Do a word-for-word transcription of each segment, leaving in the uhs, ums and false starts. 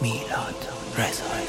میلاد رضایی.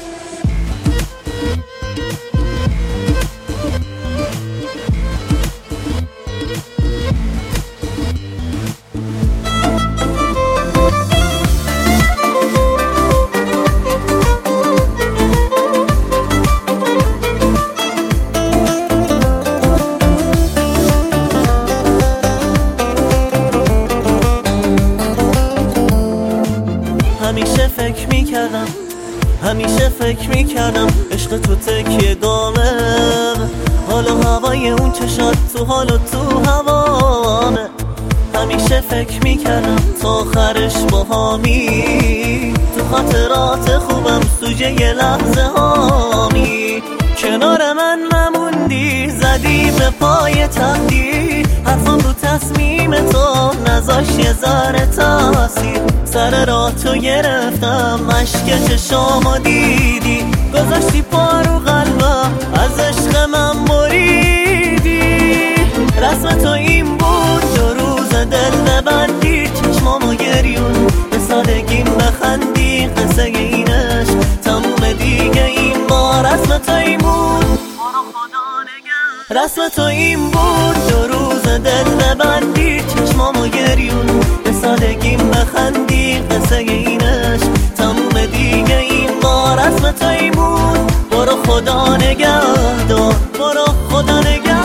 همیشه فکر میکردم همیشه فکر میکردم عشق تو تکیه گامه، حال و هوای اون چشات تو حال و تو هوامه. همیشه فکر میکردم تا آخرش با هامی، تو خاطرات خوبم سوژه یه لحظه هامی. کنار من نموندی زدی به پای تهدید، حرفم رو تصمیم تو نذاش یه ذره تاثیر. سر راه تو گرفتم اشک چشامو دیدی، گذاشتی پا رو قلبم از عشق من بریدی. رسم تو این بود دو روز دل ببندی، چشمامو گریون به سادگیم بخندی. قصه این عشق تموم دیگه این بار. رسم تو این بود رسم تو این بود دو روز دل ببندی، چشمامو گریون به سادگیم بخندی. قصه این عشق تموم دیگه این بار. رسم تو این بود برو خدا نگهدار، برو خدا نگهدار.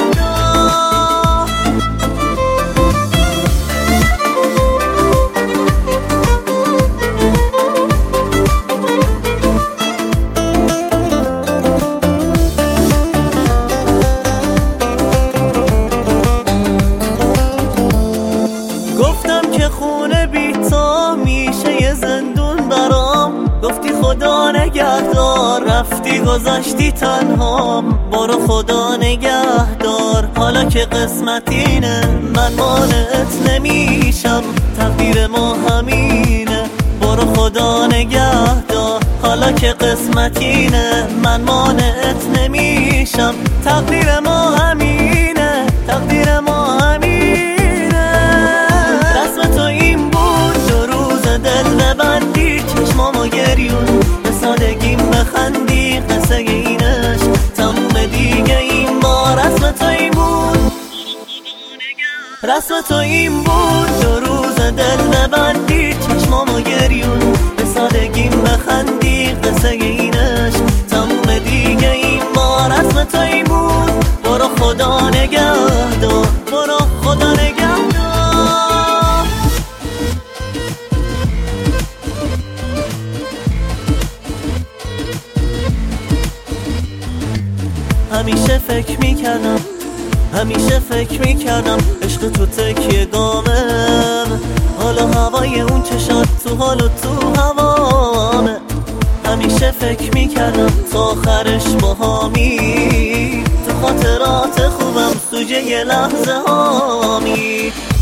گفتم که خونه بی تو میشه یه زندون برام، گفتی خدا نگهدار رفتی گذاشتی تنهام. برو خدا نگهدار حالا که قسمت اینه من مانعت نمیشم، تقدیر ما همینه. برو خدا نگهدار حالا که قسمت اینه من مانعت نمیشم، تقدیر ما همینه، تقدیر ما همینه. چشمامو گریون به سادگیم بخندی. قصه این عشق تموم دیگه این بار. رسم تو این بود رسم تو این بود دو روز دل ببندی، چشمامو گریون به سادگیم بخندی. قصه این عشق تموم دیگه این بار. رسم تو این بود برو خدا نگهدار، برو خدا نگهدار. همیشه فکر میکردم همیشه فکر میکردم عشق تو تکیه گامه، حال و هوای اون چشات تو حال و تو هوامه. همیشه فکر میکردم تا آخرش با هامی، تو خاطرات خوبم سوژه یه لحظه هامی.